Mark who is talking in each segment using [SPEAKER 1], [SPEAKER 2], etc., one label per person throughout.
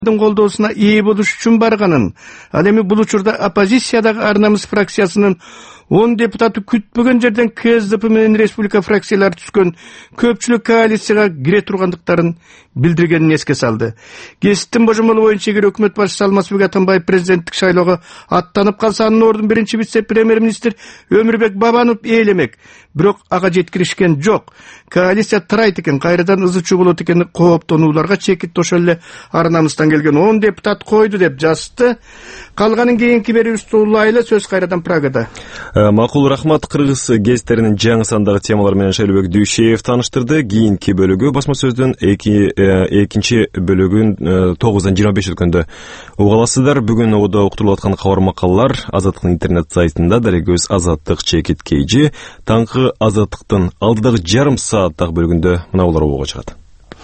[SPEAKER 1] колдоосуна ээ болуш үчүн барганын, ал эми бул учурда оппозициядагы Ар намыс фракциясынын 10 депутаты күтпөгөн жерден КСДП менен республика фракциялары түшкөн көпчүлүк коалицияга кире тургандыктарын билдиргенин эске салды. Кесиптин божомолу боюнча эгер өкмөт башчысы Алмазбек Атамбаев президенттик шайлоого аттанып калса, анын ордун биринчи вице-премьер-министр Өмүрбек Бабанов ээлемек. Бирок ага жеткиришкен жок. Коалиция тарайт экен, кайрадан ызычуу болот экен кооптонууларга чекит ошол эле Ар намыстан келген 10 депутат койду деп жазды. Калганын кийинки берүүбүздү улайлы, сөз кайрадан Прагада.
[SPEAKER 2] Макул рахмат. Кыргыз гезиттеринин жаңы сандагы темалар менен Шайлообек Дүйшеев тааныштырды. Кийинки бөлүгү басма сөздүн экинчи бөлүгүн 9-дан 25 өткөндө уга аласыздар. Бүгүн ободо уктурулуп аткан кабар макалалар Азаттыктын интернет сайтында, дарегөз Азаттык чекит KG. Таңкы Азаттыктын алдыдагы жарым сааттагы бөлүгүндө мына булар обого чыгат.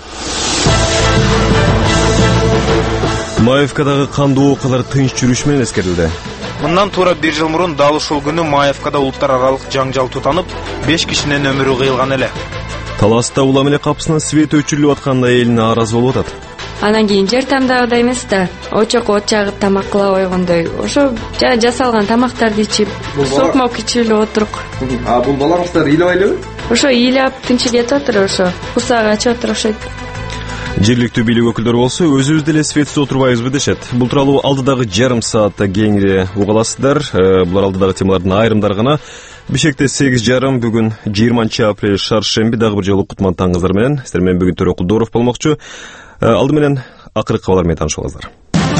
[SPEAKER 2] Маевкадагы кандуу окуялар тынч жүрүш менен эскерилди.
[SPEAKER 3] Мындан туура 1 жыл мурун дал ушул күнү Маевкада улуттар аралык жаңжал тутанып, 5 кишинин өмүрү кыйылган эле.
[SPEAKER 2] Таласта улам эле капысынан свет өчүрүлүп атканда элине нааразы болуп атат.
[SPEAKER 4] Анан кийин жер тамдагыдай эмес да, очок от жагып тамак кыла койгондой. Ошо жасалган тамактарды ичип, сокмок ичип эле отурук.
[SPEAKER 5] Бул балаңыздар ыйлабайлыбы?
[SPEAKER 4] Ошо ыйлап тынчы кетип атыр, ошо кусак ачып атыр окшойт.
[SPEAKER 2] Жергиликтүү бийлик өкүлдөрү болсо өзүбүз деле светсиз отурбайбызбы дешет. Бул тууралуу алдыдагы жарым саатта кеңири угаласыздар. Булар алдыдагы темалардын айрымдары гана. Бишкекте 8:30 бүгүн 20 апрель шаршемби, дагы бир жолу кутман таңыңыздар менен. Сиздер менен бүгүн Төрө Кулдоров болмокчу. Алды менен акыркы кабарлар менен таанышып алыңыздар.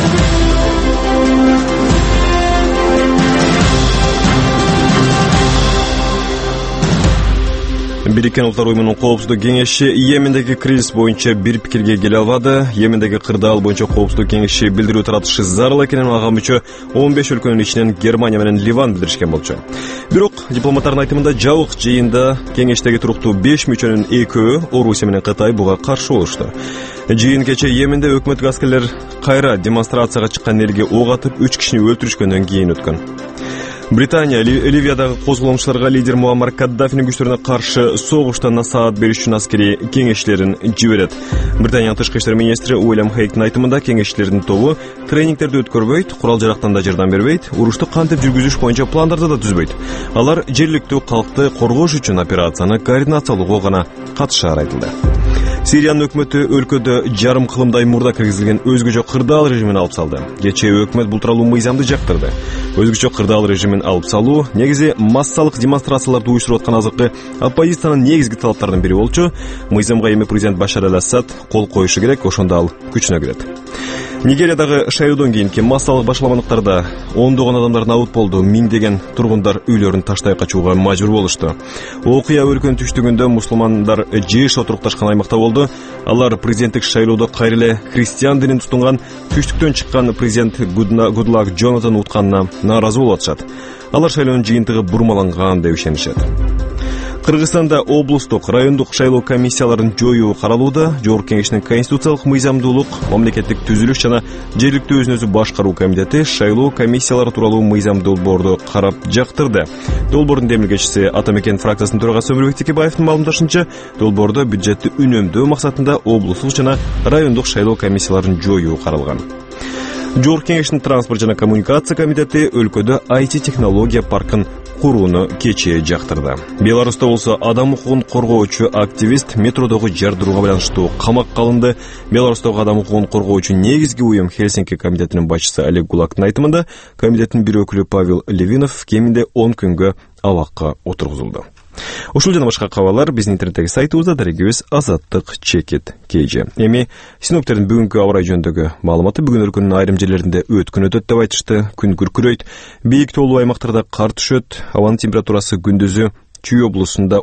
[SPEAKER 2] Бириккен Улуттар уюмунун коопсуздук кеңеши Йемендеги кризис боюнча бир пикирге келе албады. Йемендеги кырдаал боюнча коопсуздук кеңеши билдирүү таратышы зарыл экенин ага мүчө 15 өлкөнүн ичинен Германия менен Ливан билдиришкен болчу. Бирок дипломаттардын айтымында жабык жыйында кеңештеги туруктуу 5 мүчөнүн 2-өө Орусия менен Кытай буга каршы болушту. Жыйын кече Йеменде өкмөттүк аскерлер кайра демонстрацияга чыккан элге ок атып 3 кишини өлтүрүшкөндөн кийин өткөн. Британия Ливиядагы козголомчуларга лидер Муаммар Каддафинин күчтөрүнө каршы согушта насаат бериш үчүн аскери кеңешчилерин жиберет. Британиянын тышкы иштер министри Уильям Хейктин айтымында кеңешчилердин тобу тренингтерди өткөрбөйт, курал жарактан да жардам бербейт, урушту кантип жүргүзүш боюнча пландарды да түзбөйт. Алар жергиликтүү калкты коргош үчүн операцияны координациялоого гана катышары айтылды. Сириянын өкмөтү өлкөдө жарым кылымдай мурда киргизилген өзгөчө кырдаал режимин алып салды. Кечээ өкмөт бул тууралуу мыйзамды жактырды. Өзгөчө кырдаал режимин алып салуу негизи массалык демонстрацияларды уюштуруп аткан азыркы оппозициянын негизги талаптарынын бири болчу. Мыйзамга эми президент Башар ал-Асад кол коюшу керек, ошондо ал күчүнө кирет. Нигериядагы шайлоодон кийинки массалык башаламандыктарда ондогон адамдар набыт болду. Миңдеген тургундар үйлөрүн таштай качууга мажбур болушту. Окуя өлкөнүн түштүгүндө мусулмандар жыйыш отурукташкан аймакта болду. Алар президенттик шайлоодо кайра эле христиан динин тутунган түштүктөн чыккан президент Гудлак Джонатан утканына нааразы болуп атышат. Алар шайлоонун жыйынтыгы бурмаланган деп ишенишет. Кыргызстанда облустук, райондук шайлоо комиссияларын жоюу каралууда. Жогорку кеңештин конституциялык мыйзамдуулук, мамлекеттик түзүлүш жана жергиликтүү өзүн-өзү башкаруу комитети шайлоо комиссиялары тууралуу мыйзам долбоорду карап жактырды. Долбоордун демилгечиси Атамекен фракциясынын төрагасы Өмүрбек Текебаевдин маалымдашынча, долбоордо бюджетти үнөмдөө максатында облустук жана райондук шайлоо комиссияларын жоюу каралган. Жогорку кеңештин транспорт жана коммуникация комитети өлкөдө IT технология паркын курууну кечээ жактырды. Беларуста болсо адам укугун коргоочу активист метродогу жардырууга байланыштуу камакка алынды. Беларустагы адам укугун коргоочу негизги уюм Хельсинки комитетинин башчысы Олег Гулактын айтымында, комитеттин бир өкүлү Павел Левинов кеминде 10 күнгө абакка отургузулду. Ушул жана башка кабарлар биздин интернеттеги сайтыбызда, дарегибиз Азаттык чекит KG. Эми синоптиктердин бүгүнкү аба ырайы жөнүндөгү маалыматы: бүгүн өлкөнүн айрым жерлеринде өткөн өтөт деп айтышты. Күн күркүрөйт. Бийик тоолуу аймактарда кар түшөт. Абанын температурасы күндүзү Чүй облусунда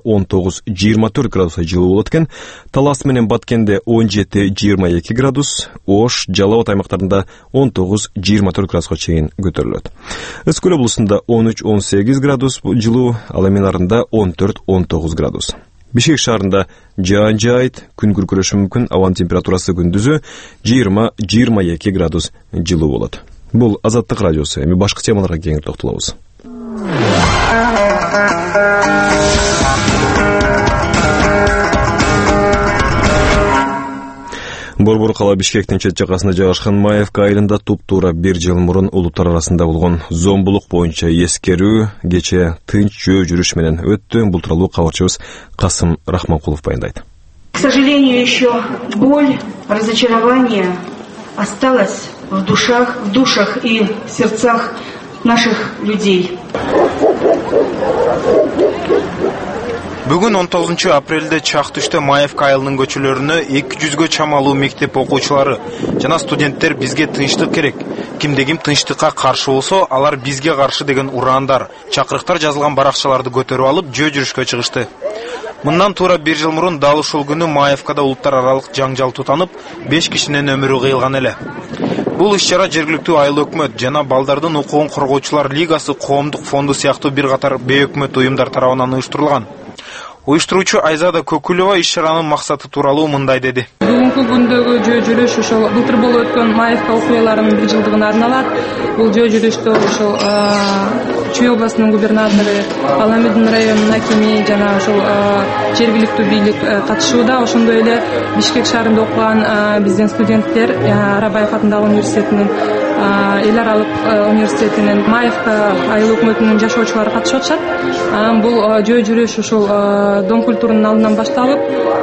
[SPEAKER 2] 19-24 градуска жылуу болот экен. Талас менен Баткенде 17-22 градус, Ош, Жалал Абад аймактарында 19-24 градуска чейин көтөрүлөт. Ысык облусунда 13-18 градус жылуу, ал эми нарында 14-19 градус. Бишкек шаарында жаан жаайт, күн күркүрөшү мүмкүн. Абанын температурасы күндүзү 20-22 градус жылуу болот. Бул Азаттык радиосу. Эми башка темаларга кеңири токтолобуз. Борбор кала Бишкектин чет жакасында жайгашкан Маевка айылында туп-туура 1 жыл мурун улуттар арасында болгон зомбулук боюнча эскерүү кече тынч жөө жүрүш менен өттү. Бул тууралуу кабарчыбыз Касым Рахманкулов баяндайт.
[SPEAKER 6] К сожалению, еще боль, разочарование осталось в душах и сердцах наших людей.
[SPEAKER 3] Бүгүн 19 апрелде чак түштө Маевка айылынын көчөлөрүнө 200гө чамалуу мектеп окуучулары жана студенттер бизге тынчтык керек. Кимде-ким тынчтыкка каршы болсо, алар бизге каршы деген ураандар, чакырыктар жазылган баракчаларды көтөрүп алып жөө жүрүшкө чыгышты. Мындан туура 1 жыл мурун дал ушул күнү Маевкада улуттар аралык жаңжал тутанып, 5 кишинин өмүрү кыйылган эле. Бул иш-чара жергиликтүү айыл өкмөт жана балдардын укугун коргоочулар лигасы коомдук фонду сыяктуу бир катар бейөкмөт уюмдар тарабынан уюштурулган. Уюштуруучу Айзада Көкүлова иш-чаранын максаты тууралуу мындай деди.
[SPEAKER 7] Бүгүнкү күндөгү жөө жүрүш ошол былтыр болуп өткөн Маевка окуяларынын 1 жылдыгына арналат. Бул жөө жүрүштө ошол Чүй областынын губернатору, Аламедин районунун акими жана ошол жергиликтүү бийлик катышууда. Ошондой эле Бишкек шаарында окуган биздин студенттер Арабаев атындагы университетинин, эл аралык университетинин, Маевка айыл өкмөтүнүн жашоочулары катышып атышат. Бул жөө жүрүш ошол Дом культурунун алдынан башталып,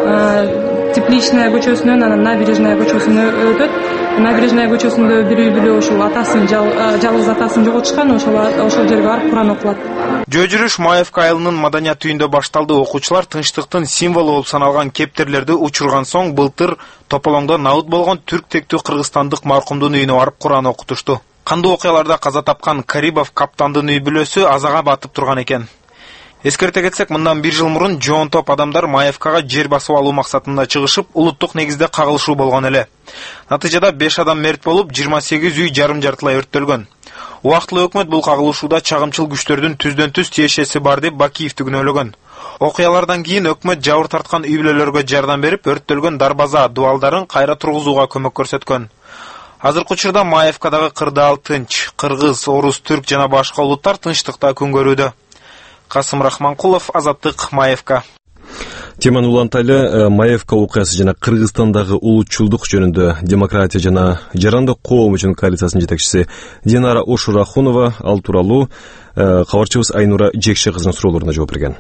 [SPEAKER 7] Тепличная көчөсүнөн анан Набережная көчөсүнө өтөт. Набережная көчөсүндө бир үй бүлө ушул атасын, жалгыз атасын жоготушкан, ошол жерге барып Куран окулат.
[SPEAKER 3] Жөө жүрүш Маевка айылынын маданият үйүндө башталды. Окуучулар тынчтыктын символу болуп саналган кептерлерди учурган соң былтыр Тополоңдо наут болгон түрк тектүү кыргызстандык маркумдун үйүнө барып Куран окутушту. Кандуу окуяларда каза тапкан Карибов каптандын үй бүлөсү азага батып турган экен. Эскерте кетсек, мындан 1 жыл мурун жоон топ адамдар Маевкага жер басып алуу максатында чыгышып, улуттук негизде кагылышуу болгон эле. Натыйжада 5 адам мерт болуп, 28 үй жарым-жартылай өрттөлгөн. Убактылуу өкмөт бул кагылышууда чагымчыл күчтөрдүн түздөн-түз тиешеси бар деп Бакиевди күнөөлөгөн. Окуялардан кийин өкмөт жабыр тарткан үй бүлөлөргө жардам берип, өрттөлгөн дарбаза, дубалдарын кайра тургузууга көмөк көрсөткөн. Азыркы учурда Маевкадагы кырдаал тынч, кыргыз, орус, түрк жана башка улуттар тынчтыкта күн көрүүдө. Касым Рахманкулов, Азаттык, Маевка.
[SPEAKER 2] Теманы улантайлы. Маевка окуясы жана Кыргызстандагы улутчулдук жөнүндө демократия жана жарандык коом үчүн коалициясынын жетекчиси Динара Ошурахунова ал тууралуу кабарчыбыз Айнура Жекше кызынын суроолоруна жооп берген.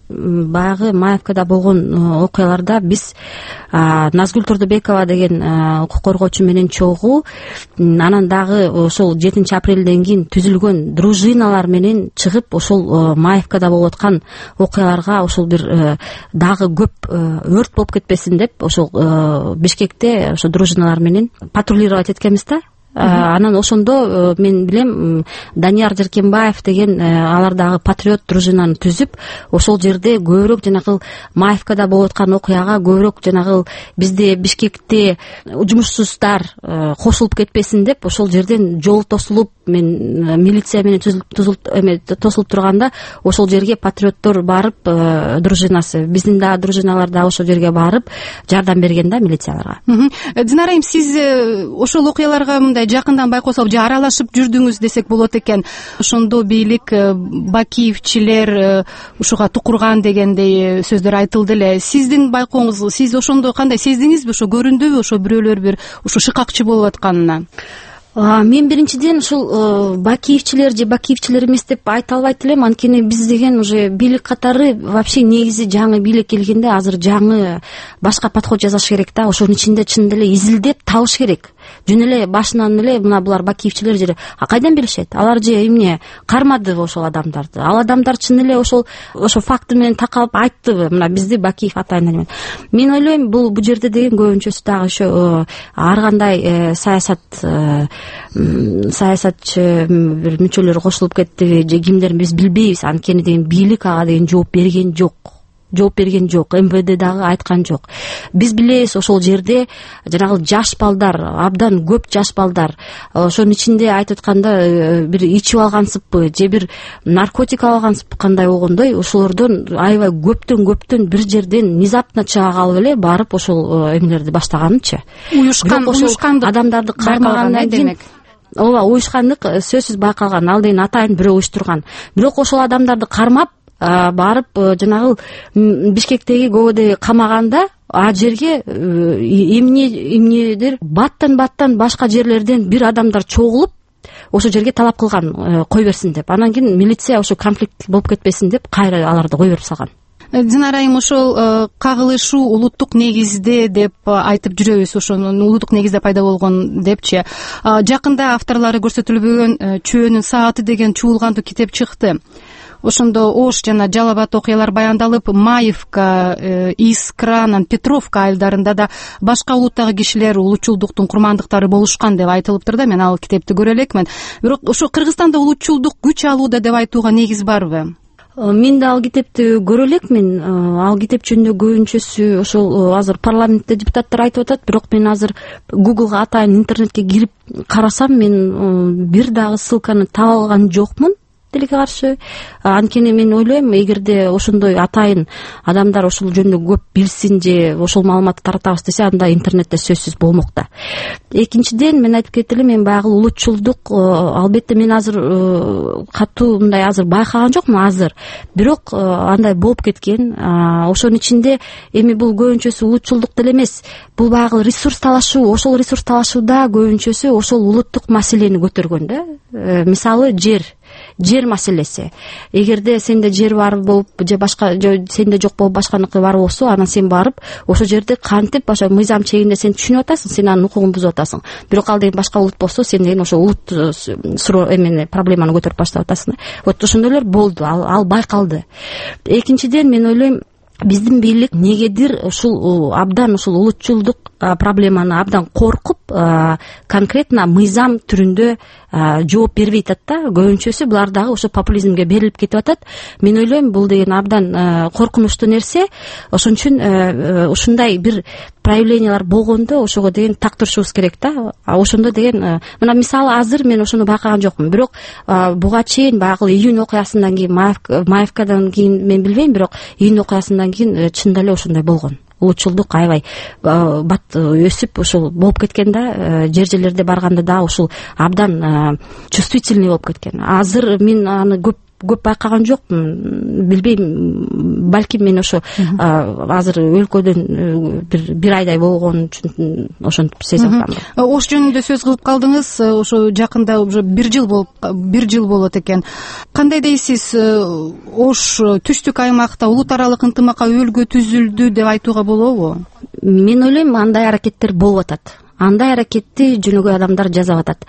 [SPEAKER 8] Баягы Маевкада болгон окуяларда биз Назгүл Турдубекова деген укук коргоочу менен чогуу, анан дагы ошол 7 апрелден кийин түзүлгөн дружиналар менен чыгып, ошол Маевкада болуп аткан окуяларга ошол бир дагы көп өрт болуп кетпесин деп, ошол Бишкекте ошо дружиналар менен патрулировать эткенбиз да. Анан ошондо мен билем Данияр Жеркенбаев деген алардагы патриот дружинаны түзүп, ошол жерде көбүрөөк жанагы Маевкада болуп аткан окуяга көбүрөөк жанагы бизде Бишкекте жумушсуздар кошулуп кетпесин деп, ошол жерден жол тосулуп, мен милиция менен тосулуп турганда ошол жерге патриоттор барып, дружинасы, биздин да дружиналар да ошол жерге барып жардам берген да милицияларга.
[SPEAKER 9] Динара айым, сиз ошол окуяларга мындай жакындан байкосоп же аралашып жүрдүңүз десек болот экен. Ошондо бийлик Бакиевчилер ушуга тукурган дегендей сөздөр айтылды эле. Сиздин байкооңуз, сиз ошондо кандай сездиңизби? Ошо көрүндүбү ошо бирөөлөр бир ушу шыкакчы болуп атканына?
[SPEAKER 8] Мен биринчиден ушул Бакиевчилер же Бакиевчилер эмес деп айта албайт элем, анткени биз деген уже бийлик катары вообще негизи жаңы бийлик келгенде азыр жаңы башка подход жасаш керек да. Ошонун ичинде чын эле изилдеп табыш керек. Жөн эле башынан эле мына булар Бакиевчилер же кайдан билишет? Алар же эмне кармадыбы ошол адамдарды? Ал адамдар чын эле ошол факты менен такалып айттыбы? Мына бизди Бакиев атайын. Мен ойлойм, бул жерде деген көбүнчөсү дагы ошо ар кандай саясатчы бир мүчөлөр кошулуп кеттиби же кимдер биз билбейбиз. Анткени деген бийлик ага деген жооп берген жок. МВД дагы айткан жок. Биз билебиз, ошол жерде жанагы жаш балдар, абдан көп жаш балдар, ошонун ичинде айтып атканда бир ичип алгансыппы же бир наркотик алгансыппы кандай болгондой, ошолордон аябай көптөн бир жерден внезапно чыга калып эле барып ошол эмелерди баштаганычы. Уюшкандык адамдарды кармагандан кийин ооба, уюшкандык сөзсүз байкалган. Ал деген атайын бирөө уюштурган. Бирок ошол адамдарды кармап, барып жанагы Бишкектеги КГБ камаганда ал жерге эмнедир баттан башка жерлерден бир адамдар чогулуп ошол жерге талап кылган кой берсин деп. Анан кийин милиция ошо конфликт болуп кетпесин деп кайра аларды кой берип салган.
[SPEAKER 9] Динара айым, ошол кагылышуу улуттук негизде деп айтып жүрөбүз, ошонун улуттук негизде пайда болгон депчи. Жакында авторлору көрсөтүлбөгөн чөөнүн сааты деген чуулгандуу китеп чыкты. Ошондо Ош жана Жалал Абад окуялар баяндалып, Маевка, Искра, анан Петровка айылдарында да башка улуттагы кишилер улутчулдуктун курмандыктары болушкан деп айтылыптыр да. Мен ал китепти көрө элекмин. Бирок ошо Кыргызстанда улутчулдук күч алууда деп айтууга негиз барбы?
[SPEAKER 8] Мен да ал китепти көрө элекмин. Ал китеп жөнүндө көбүнчөсү ошол азыр парламентте депутаттар айтып атат, бирок мен азыр Googleга атайын интернетке кирип карасам, мен бир дагы ссылканы таба алган жокмун тилге каршы. Анткени мен ойлойм, эгерде ошондой атайын адамдар ошол жөнүндө көп билсин же ошол маалыматты таратабыз десе, анда интернетте сөзсүз болмок да. Экинчиден, мен айтып кетели, мен баягы улутчулдук, албетте мен азыр катуу мындай азыр байкаган жокмун азыр. Бирок андай болуп кеткен. Ошонун ичинде эми бул көбүнчөсү улутчулдук деле эмес. Бул баягы ресурс талашуу, ошол ресурс талашууда көбүнчөсү ошол улуттук маселени көтөргөн да. Мисалы жер маселеси. Эгерде сенде жер бар болуп же башка сенде жок болуп башканыкы бар болсо, анан сен барып ошол жерди кантип ошо мыйзам чегинде сен түшүнүп атасың, сен анын укугун бузуп атасың. Бирок ал деген башка улут болсо, сен деген ошо улут эмени проблеманы көтөрүп баштап атасың. Вот ошондойлор болду, ал байкалды. Экинчиден, мен ойлойм, биздин бийлик негедир ушул абдан ушул улутчулдук проблеманы абдан коркуп, конкретно мыйзам түрүндө жооп бербей атат да. Көбүнчөсү булар дагы ошо популизмге берилип кетип атат. Мен ойлойм, бул деген абдан коркунучтуу нерсе. Ошон үчүн ушундай бир проявлениялар болгондо ошого деген так турушубуз керек да. Ошондо деген мына мисалы азыр мен ошону байкаган жокмун. Бирок буга чейин баягы июнь окуясынан кийин, Маевкадан кийин мен билбейм, бирок июнь окуясынан кийин чында эле ошондой болгон. Улутчулдук аябай бат өсүп ошол болуп кеткен да. Жерлерде барганда да ошол абдан чувствительный болуп кеткен. Азыр мен аны көп байкаган жокмун, билбейм, балким мен ошо азыр өлкөдөн бир айдай болгон үчүн ошентип сезип атам.
[SPEAKER 9] Ош жөнүндө сөз кылып калдыңыз. Ошо жакында уже бир жыл болот экен. Кандай дейсиз, Ош түштүк аймакта улут аралык ынтымакка өлгө түзүлдү деп айтууга болобу?
[SPEAKER 8] Мен ойлойм, андай аракеттер болуп атат. Андай аракетти жөнөкөй адамдар жасап атат.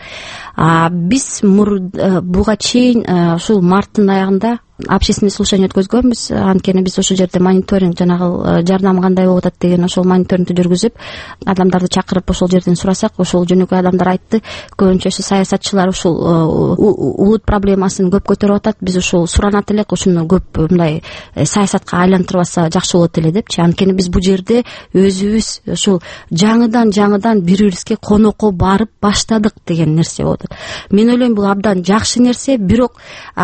[SPEAKER 8] Биз буга чейин ушул марттын аягында общественный слушание өткөзгөнбүз. Анткени биз ошол жерде мониторинг, жанагы жардам кандай болуп атат деген ошол мониторингди жүргүзүп, адамдарды чакырып ошол жерден сурасак, ошол жөнөкөй адамдар айтты, көбүнчөсү саясатчылар ушул улут проблемасын көп көтөрүп атат. Биз ушул суранат элек, ушуну көп мындай саясатка айлантырбаса жакшы болот эле депчи. Анткени биз бул жерде өзүбүз ушул жаңыдан бири-бирибизге конокко барып баштадык деген нерсе болот. Мен ойлойм, бул абдан жакшы нерсе, бирок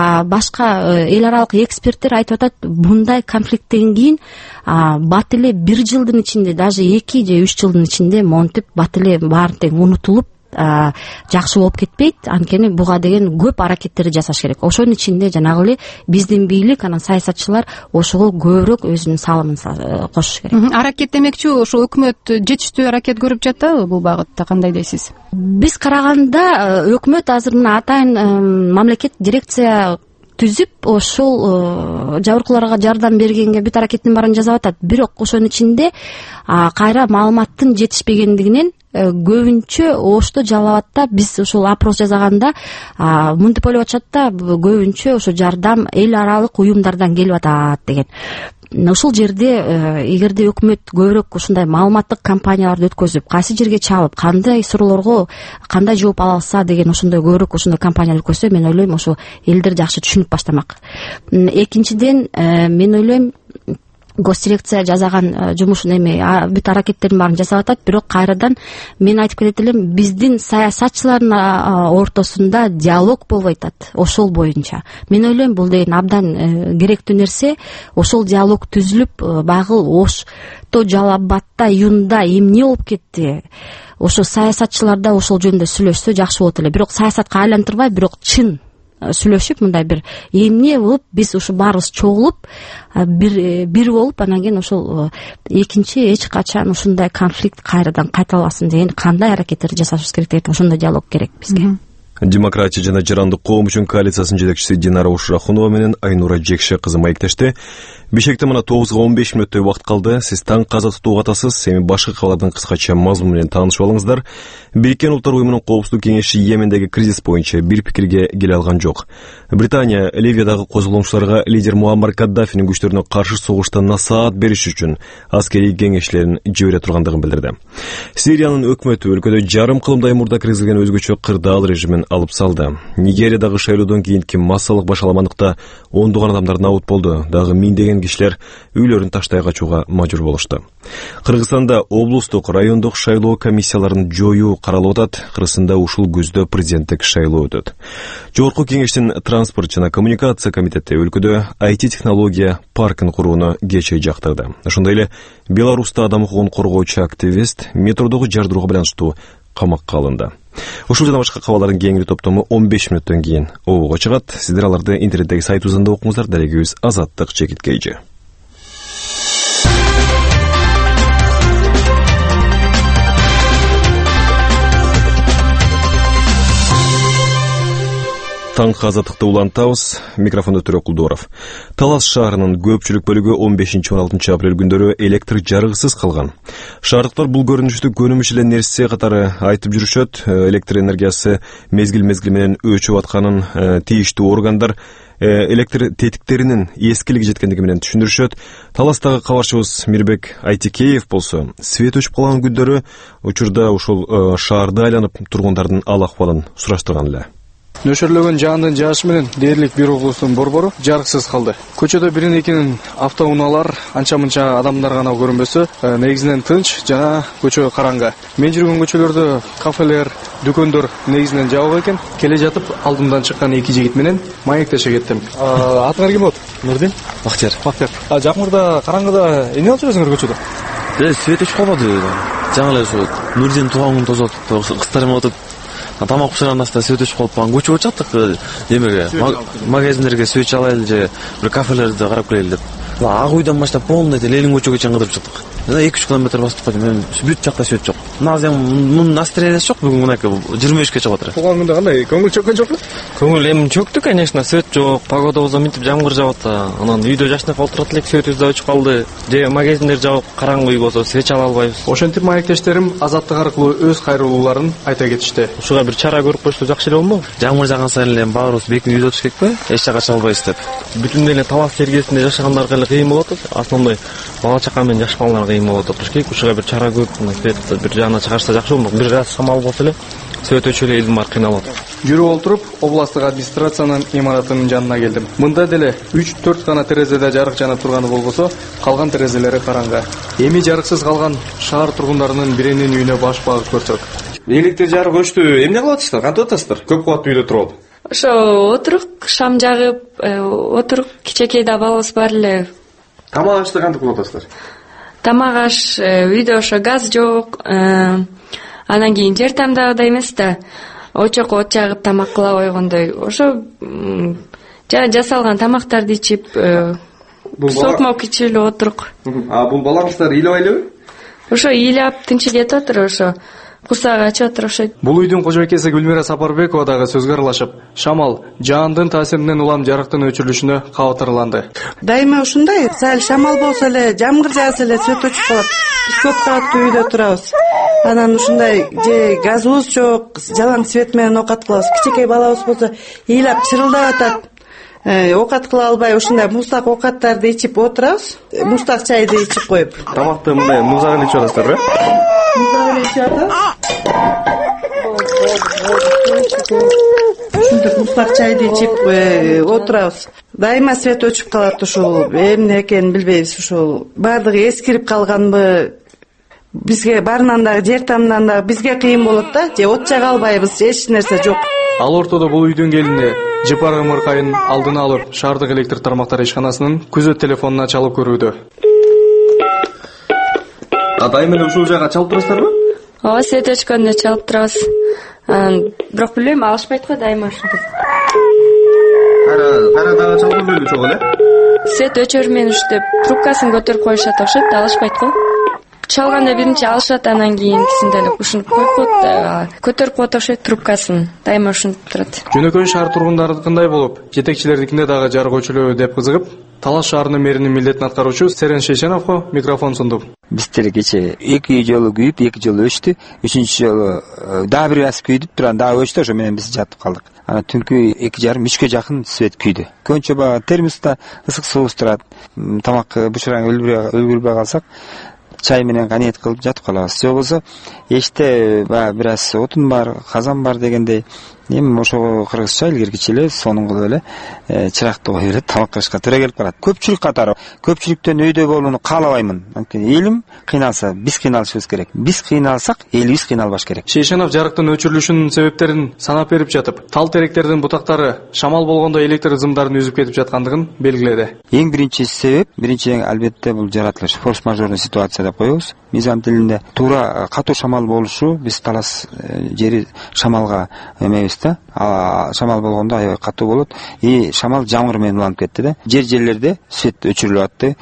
[SPEAKER 8] башка эл аралык эксперттер айтып атат, мындай конфликттен кийин бат эле бир жылдын ичинде, даже 2 же 3 жылдын ичинде монтип бат эле баары тең унутулуп жакшы болуп кетпейт. Анткени буга деген көп аракеттерди жасаш керек. Ошонун ичинде жанагы эле биздин бийлик, анан саясатчылар ошого көбүрөөк өзүнүн салымын кошуш керек.
[SPEAKER 9] Аракет демекчи, ошо өкмөт жетиштүү аракет көрүп жатабы бул багытта, кандай дейсиз?
[SPEAKER 8] Биз караганда өкмөт азыр мына атайын мамлекет дирекция түзүп, ошол жабыркууларга жардам бергенге бүт аракеттин баарын жасап атат. Бирок ошонун ичинде кайра маалыматтын жетишпегендигинен көбүнчө Ошто, Жалал Абадта биз ошол опрос жасаганда мынтип ойлоп атышат да, көбүнчө ошо жардам эл аралык уюмдардан келип атат деген. Ушул жерде эгерде өкмөт көбүрөөк ушундай маалыматтык кампанияларды өткөзүп, кайсы жерге чалып, кандай суроолорго кандай жооп ала алса деген ошондой көбүрөөк ошондой кампания өткөзсө, мен ойлойм ошо элдер жакшы түшүнүп баштамак. Экинчиден, мен ойлойм, госдирекция жасаган жумушун эми бүт аракеттердин баарын жасап атат, бирок кайрадан мен айтып кетет элем, биздин саясатчылардын ортосунда диалог болбой атат ошол боюнча. Мен ойлойм, бул деген абдан керектүү нерсе. Ошол диалог түзүлүп, багы Ошто, Жалал Абадта, июнда эмне болуп кетти, ошо саясатчылар да ошол жөнүндө сүйлөшсө жакшы болот эле. Бирок саясатка айлантырбай, бирок чын сүйлөшүп мындай бир эмне болуп биз ушу баарыбыз чогулуп бир болуп анан кийин ошол экинчи эч качан ушундай конфликт кайрадан кайталабасын деген кандай аракеттерди жасашыбыз керек деген ошондой диалог керек бизге.
[SPEAKER 2] Демократия жана жарандык коом үчүн коалициясынын жетекчиси Динара Ушрахунова менен Айнура Жекше кызы маектешти. Бишкекте мына 9:15 мүнөттөй убакыт калды. Сиз таң каза тутууга атасыз. Эми башка кабарлардын кыскача мазмуну менен таанышып алыңыздар. Бириккен Улуттар уюмунун коопсуздук кеңеши Йемендеги кризис боюнча бир пикирге келе алган жок. Британия Ливиядагы козголоңчуларга лидер Муаммар Каддафинин күчтөрүнө каршы согушта насаат бериш үчүн аскерий кеңешчилерин жибере тургандыгын билдирди. Сириянын өкмөтү өлкөдө жарым кылымдай мурда киргизилген өзгөчө кырдаал режимин алып салды. Нигериядагы шайлоодон кийинки массалык башаламандыкта ондогон адамдар набут болду. Дагы миңдеген кишилер үйлөрүн таштай качууга мажбур болушту. Кыргызстанда облустук, райондук шайлоо комиссияларын жоюу каралып атат. Кыргызстанда ушул күздө президенттик шайлоо өтөт. Жогорку кеңештин транспорт жана коммуникация комитети өлкөдө IT-технология паркын курууну кечээ жактырды. Ошондой эле Беларуста адам укугун коргоочу активист метродогу жардырууга байланыштуу камакка алынды. Ушул жана башка кабарлардын кеңири топтому 15 мүнөттөн кийин обуга чыгат. Сиздер аларды интернеттеги сайтыбызда окуңуздар. Дарегибиз Азаттык Чекиткейжи. Таң азаттыкты улантабыз. Микрофонда Төрөк Кулдоров. Талас шаарынын көпчүлүк бөлүгү 15-16 апрель күндөрү электр жарыгысыз калган. Шаардыктар бул көрүнүштү көнүмүш эле нерсе катары айтып жүрүшөт. Электр энергиясы мезгил менен өчүп атканын тийиштүү органдар электр тетиктеринин эскилиги жеткендиги менен түшүндүрүшөт. Таластагы кабарчыбыз Мирбек Айтикеев болсо, свет өчүп калган күндөрү учурда ушул шаарды айланып тургундардын ал акыбалын сураштырган эле.
[SPEAKER 10] Нөшөрлөгөн жаандын жаашы менен дээрлик бир облустун борбору жарыксыз калды. Көчөдө бирин-экинин автоунаалар, анча-мынча адамдар гана көрүнбөсө, негизинен тынч жана көчө караңгы. Мен жүргөн көчөлөрдө кафелер, дүкөндөр негизинен жабык экен. Келе жатып алдымдан чыккан эки жигит менен маектеше кеттим. Атыңар ким болот? Нурдин. Бактияр. Жакмырда караңгыда эмне кылып жүрөсүңөр көчөдө?
[SPEAKER 11] Свет өчүп калбады. Жаңы эле ошо Нурдин тууган тозот, кыздар менен отуруп тамак пышырган аста свет өчүп калып, көчөгө чыктык. Демеге, магазиндерге свет чалайлы же бир кафелерди карап келели деп. Ак үйдөн баштап полный Ленин көчөгө чейин кыдырып чыктык. 2-3 километр басып калдым. Мен бүт жакта свет жок. Мунун настроениясы жок. Бүгүн мынакы 23-ке чыгып атат.
[SPEAKER 10] Тууган күндө кандай? Көңүл чөккөн жокпу?
[SPEAKER 11] Көңүл эми чөктү, конечно, свет жок. Погода болсо мынтип жамгыр жаап атат. Анан үйдө жашнап отурат элек, светибиз да өчүп калды. Же магазиндер жабык, караңгы үй болсо свет чала албайбыз.
[SPEAKER 10] Ошентип маектештерим Азаттык аркылуу өз кайрылууларын айта кетишти.
[SPEAKER 11] Ушуга бир чара көрүп койсо жакшы эле болмок. Жамгыр жааган сайын эле баарыбыз бекинип үйдө отуруш керекпи? Эч жака чыга албайбыз деп. Бүтүн эле талас сергесинде жашагандарга эле кыйын болот. Основной бала чака менен жашпагандарга кыйын болот отуруш керек. Ушуга бир чара көрүп, светти бир жагына чыгарса жакшы болмок. Бир раз шамал болсо эле свет өчүп эле элдин баары кыйналат.
[SPEAKER 10] Жүрүп олтуруп, областтык администрациянын имаратынын жанына келдим. Мында деле 3-4 гана терезеде жарык жанып турганы болбосо, калган терезелери караңгы. Эми жарыксыз калган шаар тургундарынын биринин үйүнө баш багып көрсөк.
[SPEAKER 5] Электр жарык өчтү. Эмне кылып атасыздар? Кантип атасыздар? Көп кабаттуу үйдө туруп.
[SPEAKER 4] Ошо отурук, шам жагып, отурук, кичекей да балыбыз бар эле.
[SPEAKER 5] Тамак ашты кантип кылып атасыздар?
[SPEAKER 4] Тамак аш үйдө ошо газ жок. Анан кийин жер тамдагыдай эмес да. Очок от жагып тамак кыла койгондой. Ошо жасалган тамактарды ичип, сокмок ичип эле отурук.
[SPEAKER 5] Бул балаңыздар ыйлабайлыбы?
[SPEAKER 4] Ошо ыйлап тынчы кетип отур, ошо курсагы ачып отур ошо.
[SPEAKER 10] Бул үйдүн кожойкеси Гүлмира Сапарбекова дагы сөзгө аралашып, шамал жаандын таасиринен улам жарыктын өчүрүлүшүнө кабатырланды.
[SPEAKER 12] Дайыма ушундай, сал шамал болсо эле, жамгыр жаагса эле свет өчүп калат. Биз көп кабаттуу үйдө турабыз. Анан ушундай же газыбыз жок, жалаң свет менен оокат кылабыз. Кичекей балабыз болсо ыйлап чырылдап атат. Оокат кыла албай ушундай муздак оокаттарды ичип отурабыз. Муздак чайды ичип коюп.
[SPEAKER 5] Тамакты мындай муздак эле ичип атасыздар,
[SPEAKER 12] Муздак эле ичип атабыз. Ушинтип муздак чайды ичип отурабыз. Дайыма свет өчүп калат, ушул эмне экенин билбейбиз. Ушул баардыгы эскирип калганбы? Бизге барынан дагы жер тамдан дагы бизге кыйын болот да, же от жага албайбыз, эч нерсе жок.
[SPEAKER 10] Ал ортодо бул үйдүн келини Жыпар Ымыркайын алдын алып шаардык электр тармактары ишканасынын күзөт телефонуна чалып көрүүдө.
[SPEAKER 5] Дайыма эле ушул жайга чалып турасыздарбы?
[SPEAKER 4] Ооба, свет өчкөндө чалып турабыз. Бирок билбейм, алышпайт го дайыма ушинтип.
[SPEAKER 5] кайра дагы чалган эле чогул
[SPEAKER 4] свет өчөр менен уштеп трубкасын көтөрүп коюшат окшойт да, алышпайт го. Чалганда биринчи алышат, анан кийинкисинде эле ушинтип коюп коет, көтөрүп коет окшойт трубкасын. Дайыма ушинтип турат.
[SPEAKER 10] Жөнөкөй шаар тургундарыныкындай болуп, жетекчилердикинде дагы жарык өчүрөбү деп кызыгып, Талас шаарынын мэринин милдетин аткаруучу Серен Шейшеновго микрофон сундук.
[SPEAKER 13] Биздер кече 2 жолу күйүп, 2 жолу өчтү. 3-чү жолу дагы бир аз күйдүп туран дагы өчтү, ошо менен биз жатып калдык. Анан түнкү 2:30-3 жакын свет күйдү. Көбүнчө баягы термоста ысык суубуз турат. Тамак бышыраңы үлгүрбөй калсак, чай менен канет кылып жатып калабыз. Же болбосо эшикте баягы бир аз отун бар, казан бар дегендей, эми ошого кыргызча илгеркиче эле сонун кылып эле чыракты коюп берет, тамак кылышка туура келип калат. Көпчүлүк катары көпчүлүктөн өйдө болууну каалабаймын. Анткени элим кыйналса, биз кыйналышыбыз керек. Биз кыйналсак, элибиз кыйналбаш керек.
[SPEAKER 10] Шейшенов жарыктын өчүрүлүшүнүн себептерин санап берип жатып, тал теректердин бутактары шамал болгондо электр ызымдарын үзүп кетип жаткандыгын белгиледи.
[SPEAKER 13] Эң биринчи себеп, албетте бул жаратылыш, форс-мажорный ситуация деп коебуз. Мизам тилинде туура катуу шамал болушу, биз Талас жери шамалга эмебиз да. Шамал болгондо аябай катуу болот. Шамал жамгыр менен уланып кетти да. Жерлерде свет өчүрүлүп атты.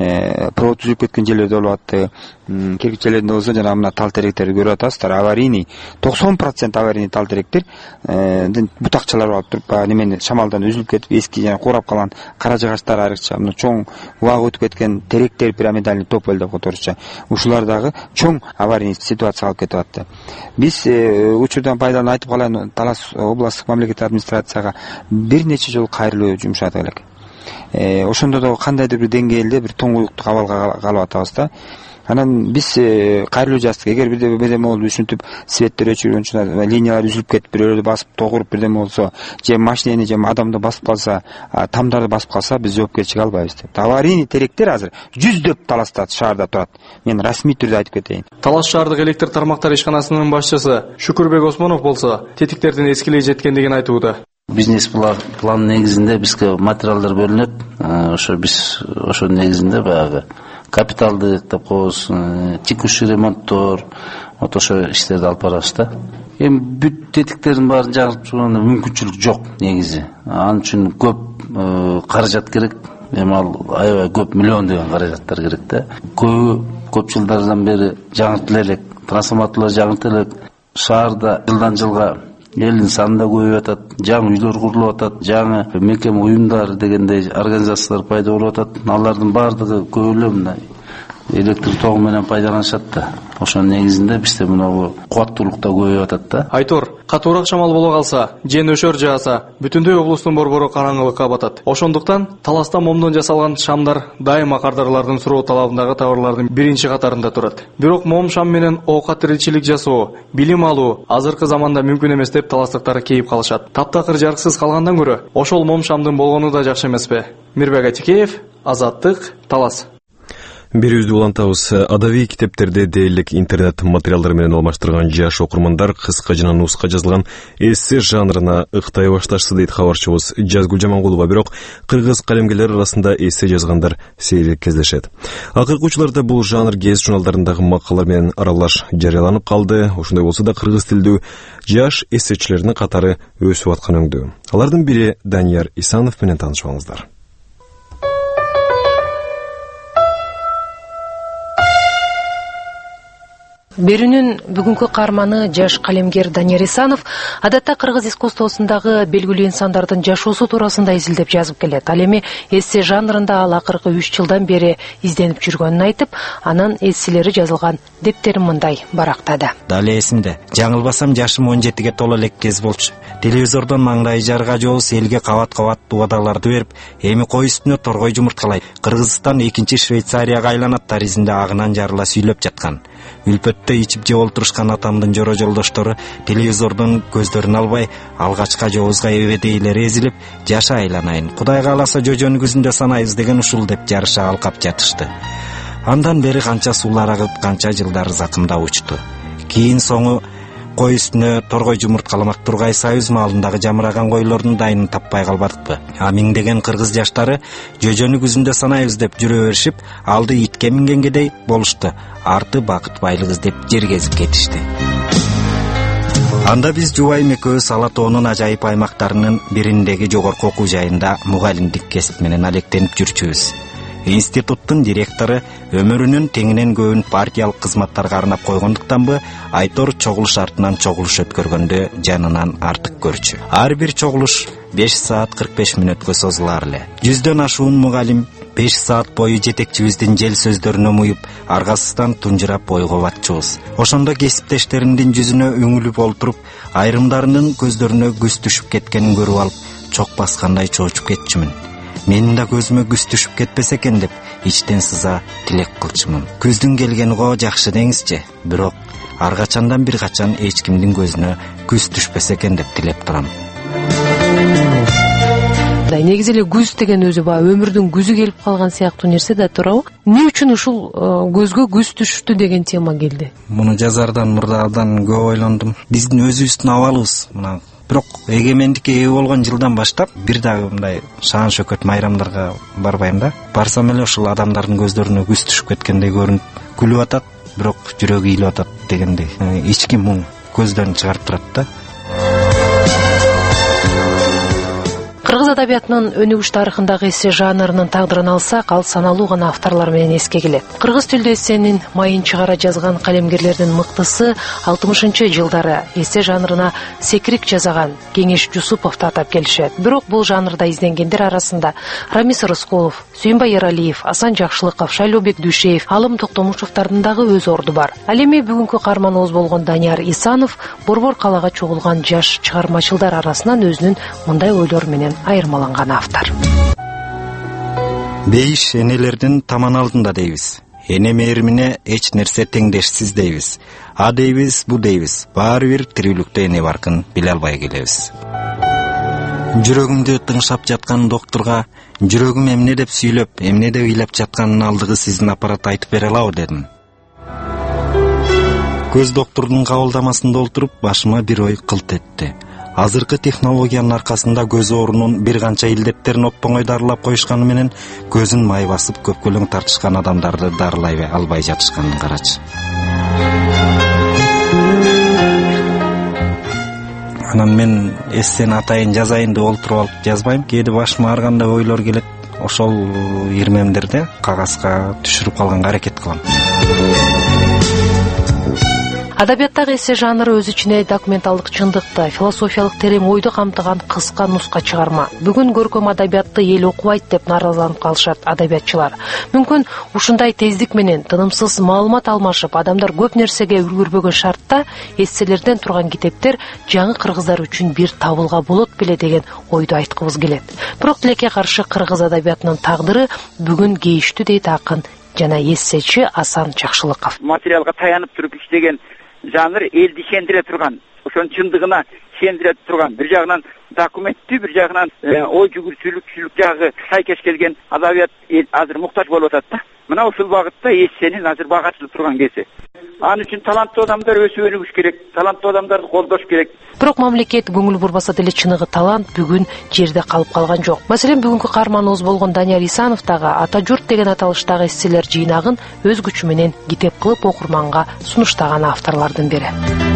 [SPEAKER 13] Провод үзүлүп кеткен жерлерде болуп атты. Киргичелеринде болсо жана мына тал теректерди көрүп атасыздар. Аварийный 90% аварийный тал теректер бутакчалар болуп туруп, немени шамалдан үзүлүп кетип, эски жана курап калган кара жагачтар айрыкча, мына чоң убагы өтүп кеткен теректер, пирамидальный тополь деп которчу. Ушулар дагы чоң аварийный ситуация алып кетип атты. Биз учурдан пайдаланып айтып калайын, Талас областтык мамлекеттик администрацияга бир нече жолу кайрылуу жумшадык элек. Ошондо да кандайдыр бир деңгээлде бир тоңуюктук абалга калып атабыз да. Анан биз кайрылуу жаздык. Эгер бирдеме болуп ушинтип светтер өчүргөнчө линиялар үзүлүп кетип, бирөөлөрдү басып тогуруп бирдеме болсо, же машинени же адамды басып калса, тамдарды басып калса, биз жоопкерчилик албайбыз деп. Аварийный теректер азыр жүздөп Таласта шаарда турат. Мен расмий түрдө айтып кетейин.
[SPEAKER 10] Талас шаардык электр тармактары ишканасынын башчысы Шүкүрбек Осмонов болсо, тетиктердин эскилей жеткендигин айтууда.
[SPEAKER 14] Бизнес план негизинде бизге материалдар бөлүнөт. Ошо биз ошо негизинде баягы капиталды деп коебуз, текущий ремонттор, ошо иштерди алып барабыз да. Эми бүт тетиктердин баарын жаңыртып чыгууга мүмкүнчүлүк жок негизи. Ал үчүн көп каражат керек. Эми ал аябай көп миллион деген каражаттар керек да. Көп жылдардан бери жаңыртыла элек, трансформаторлор жаңыртыла элек. Шаарда жылдан жылга элдин саны да көбөйүп атат, жаңы үйлөр курулуп атат, жаңы мекеме уюмдар дегендей организациялар пайда болуп атат. Алардын баардыгы көбүлө мына электр тогу менен пайдаланышат да. Ошонун негизинде бизде мына кубаттуулук да көбөйүп атат да.
[SPEAKER 10] Айтор, катуураак шамал боло калса, же нөшөр жааса, бүтүндөй облустун борбору караңгылыкка батат. Ошондуктан Таласта момдон жасалган шамдар дайыма кардарлардын суроо талабындагы товарлардын биринчи катарында турат. Бирок мом шам менен оокат тиричилик жасоо, билим алуу азыркы заманда мүмкүн эмес деп таластыктар кейип калышат. Таптакыр жарыксыз калгандан көрө, ошол мом шамдын болгону да жакшы эмеспи? Мирбек Атикеев, Азаттык, Талас.
[SPEAKER 2] Бир үздү улантабыз. Адабий китептерде дээрлик интернет материалдары менен алмаштырган жаш окурмандар кыска жана нуска жазылган эссе жанрына ыктай башташты дейт кабарчыбыз Жазгүл Жамангулова. Бирок кыргыз калемгерлер арасында эссе жазгандар сейрек кездешет. Акыркы учурларда бул жанр гезит журналдарындагы макалалар менен аралаш жарыяланып калды. Ошондой болсо да кыргыз тилдүү жаш эссечилердин катары өсүп аткан өңдүү. Алардын бири Данияр Исанов менен таанышпаңыздар.
[SPEAKER 15] Берүүнүн бүгүнкү каарманы жаш калемгер Данияр Исанов адатта кыргыз искусствосундагы белгилүү инсандардын жашоосу туурасында изилдеп жазып келет. Ал эми эссе жанрында ал акыркы 3 жылдан бери изденип жүргөнүн айтып, анан эсселери жазылган дептерин мындай барактады.
[SPEAKER 16] Дали эсимде. Жаңылбасам жашым 17ге толо элек кез болчу. Телевизордон маңдай жарга жообуз элге кабат-кабат убадаларды берип, эми кой үстүнө торгой жумурткалайт. Кыргызстан экинчи Швейцарияга айланат таризинде агынан жарыла сүйлөп жаткан. Үлпөттө ичип же олтурушкан атамдын жоро жолдоштору телевизордон көздөрүн албай, алгачка жообузга эбедейлер эзилип, жаша айланайын. Кудай кааласа жожонун күзүндө санайбыз деген ушул деп жарыша алкап жатышты. Андан бери канча суулар агып, канча жылдар закымда учту. Кийин соңу кой үстүнө торгой жумурткаламак тургай союз маалындагы жамыраган койлордун дайынын таппай калбадыкпы? А миңдеген кыргыз жаштары жожону күзүндө санайбыз деп жүрө беришип, алды итке мингенгедей болушту. Арты бакыт байлык издеп жер кезип кетишти. Анда биз жубайым экөөбүз Ала тоонун ажайып аймактарынын бириндеги жогорку окуу жайында мугалимдик кесип менен алектенип жүрчүбүз. Институттун директору өмүрүнүн теңинен көбүн партиялык кызматтарга арнап койгондуктанбы, Айтор чогулуш артынан чогулуш өткөргөндө жанынан артык көрчү. Ар бир чогулуш 5 саат 45 мүнөткө созулар эле. 100дөн ашуун мугалим 5 саат бою жетекчибиздин жел сөздөрүнө муюп, аргасыздан тунжурап ойго батчубуз. Ошондо кесиптештеримдин жүзүнө үңүлүп олтуруп, айрымдарынын көздөрүнө күз түшүп кеткенин көрүп алып, чок баскандай чоочуп кетчүмүн. Менин да көзүмө күз түшүп кетпесе экен деп ичтен сыза тилек кылчумун. Күздүн келгени го жакшы деңизчи, бирок ар качандан бир качан эч кимдин көзүнө күз түшпесе экен деп тилеп турам.
[SPEAKER 15] Негизи эле күз деген өзү баягы өмүрдүн күзү келип калган сыяктуу нерсе да туурабы? Эмне үчүн ушул көзгө күз түштү деген тема келди?
[SPEAKER 16] Муну жазардан мурда абдан көп ойлондум. Биздин өзүбүздүн абалыбыз мына. Бирок эгемендикке ээ болгон жылдан баштап бир дагы мындай шаан шөкөт майрамдарга барбайм да. Барсам эле ушул адамдардын көздөрүнө күз түшүп кеткендей көрүнүп, күлүп атат, бирок жүрөгү ыйлап атат дегендей ички муң көздөн чыгарып турат да.
[SPEAKER 15] Кыргыз адабиятынын өнүгүш тарыхындагы эссе жанрынын тагдырын алсак, ал саналуу гана авторлор менен эске келет. Кыргыз тилдүү эссенин майын чыгара жазган калемгерлердин мыктысы 60-жылдары эссе жанрына секирик жасаган Кеңеш Жусуповду атап келишет. Бирок бул жанрда изденгендер арасында Рамис Рыскулов, Сүйүнбай Эралиев, Асан Жакшылыков, Шайлообек Дүйшеев, Алым Токтомушевдардын дагы өз орду бар. Ал эми бүгүнкү каарманыбыз болгон Данияр Исанов Борбор калаага чогулган жаш чыгармачылдар арасынан өзүнүн мындай ойлор менен айырмаланган автор.
[SPEAKER 16] Бейиш энелердин таман алдында дейбиз. Эне мээримине эч нерсе теңдешсиз дейбиз. А дейбиз, бу дейбиз. Баары бир тирүүлүктө эне баркын биле албай келебиз. Жүрөгүмдү тыңшап жаткан доктурга жүрөгүм эмне деп сүйлөп, эмне деп ыйлап жатканын алдыгы сиздин аппарат айтып бере алабы дедим. Көз доктурдун кабылдамасында олтуруп башыма бир ой кылт этти. Азыркы технологиянын аркасында көз оорунун бир канча илдеттерин оп-оңой дарылап коюшканы менен көзүн май басып көпкөлөң тартышкан адамдарды дарылай албай жатышканын карачы. Анан мен эссени атайын жазайын деп олтуруп алып жазбайм. Кээде башыма ар кандай ойлор келет. Ошол ирмемдерди кагазга түшүрүп калганга аракет кылам.
[SPEAKER 15] Адабияттагы эссе жанры өз ичине документалдык чындыкты, философиялык терең ойду камтыган кыска нуска чыгарма. Бүгүн көркөм адабиятты эл окубайт деп нааразаланып калышат адабиятчылар. Мүмкүн ушундай тездик менен тынымсыз маалымат алмашып, адамдар көп нерсеге үлгүрбөгөн шартта эсселерден турган китептер жаңы кыргыздар үчүн бир табылга болот беле деген ойду айткыбыз келет. Бирок тилекке каршы кыргыз адабиятынын тагдыры бүгүн кейиштүү дейт акын жана эссечи Асан Жакшылыков.
[SPEAKER 17] Материалга таянып туруп иштеген жанр элди ишендире турган, ошонун чындыгына ишендире турган, бир жагынан документтүү, бир жагынан ой жүгүртүүлүк жагы сайкеш келген адабият азыр муктаж болуп атат да. Мына ушул багытта эссенин азыр багатылып турган кези. Анын үчүн таланттуу адамдар өсүп өнүгүш керек, таланттуу адамдарды колдош керек.
[SPEAKER 15] Бирок мамлекет көңүл бурбаса деле чыныгы талант бүгүн жерде калып калган жок. Маселен, бүгүнкү каарманыбыз болгон Данияр Исанов дагы Ата журт деген аталыштагы эсселер жыйнагын өз күчү менен китеп кылып окурманга сунуштаган авторлордун бири.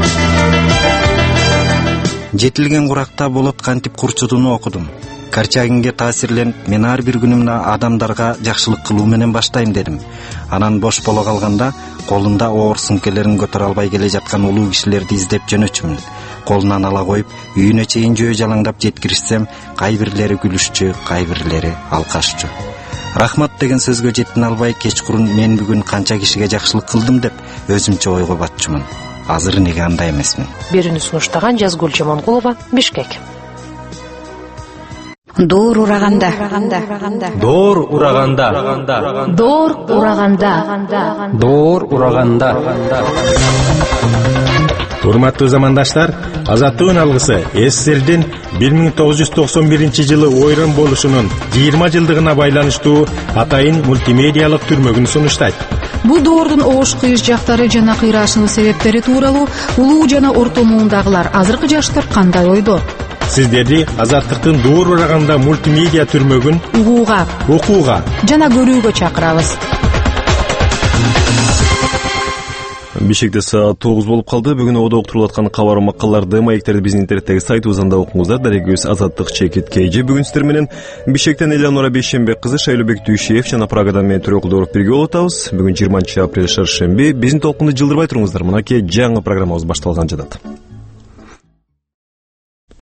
[SPEAKER 16] Жетилген куракта болот кантип курчудууну окудум. Карчагинге таасирленип, мен ар бир күнүмдө адамдарга жакшылык кылуу менен баштайм дедим. Анан бош боло калганда колунда оор сумкелерин көтөрө албай келе жаткан улуу кишилерди издеп жөнөчүмүн. Колунан ала коюп, үйүнө чейин жөө жалаңдап жеткиришсем, кай бирлери күлүшчү, кай бирлери алкашчу. Рахмат деген сөзгө жетин албай, кечкурун мен бүгүн канча кишиге жакшылык кылдым деп өзүмчө ойго батчумун. Азыр неге андай эмесмин?
[SPEAKER 15] Берүүнү сунуштаган Жазгүл Жамангулова, Бишкек.
[SPEAKER 18] Доор ураганда.
[SPEAKER 19] Доор ураганда.
[SPEAKER 18] Доор ураганда.
[SPEAKER 19] Доор ураганда. Урматтуу замандаштар, Азаттыгын алгысы СССРдин 1991-жылы ойрон болушунун 20 жылдыгына байланыштуу атайын мультимедиалык түрмөгүн сунуштайт.
[SPEAKER 9] Бул доордун оош кыйыш жактары жана кыйраашынын себептери тууралуу улуу жана орто муундагылар азыркы жаштар кандай ойдо?
[SPEAKER 19] Сиздерди Азаттыктын Доор ураганда мультимедиа түрмөгүн
[SPEAKER 9] угууга,
[SPEAKER 19] окууга
[SPEAKER 9] жана көрүүгө чакырабыз.
[SPEAKER 2] Бишкекте саат 9 болуп калды. Бүгүн ободо уктурулуп аткан кабар макалаларды, маектерди биздин интернеттеги сайтыбыздан да окуңуздар. Дарегибиз Азаттык Чекит Кейжи. Бүгүн сиздер менен Бишкектен Элеонора Бейшенбек кызы, Шайлообек Дүйшиев жана Прагадан мен Төрөкулдоров бирге болуп атабыз. Бүгүн 20 апрель шаршемби. Биздин толкунду жылдырбай туруңуздар. Мынакей жаңы программабыз башталган жатат.